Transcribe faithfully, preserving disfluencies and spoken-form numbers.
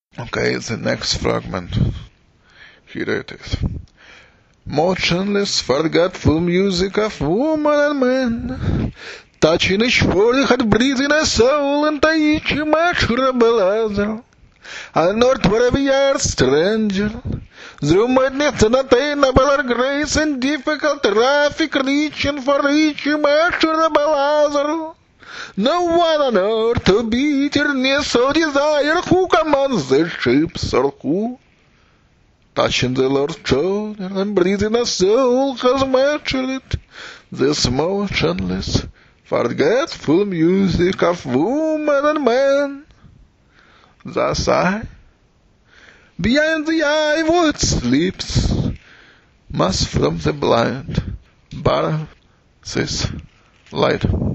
Okay, the next fragment. Here it is. Motionless, forgetful music of woman and man, touching each forehead, breathing a soul, and each immeasurable other. And not wherever you are stranger, through madness unattainable grace and difficult traffic reaching for each immeasurable other. No one on earth to bitterness or desire who commands the ships or who, touching the Lord's shoulder and breathing a soul has measured it, this motionless, forgetful music of woman and man. Thus I, behind the eye what sleeps, must from the blind bar this light.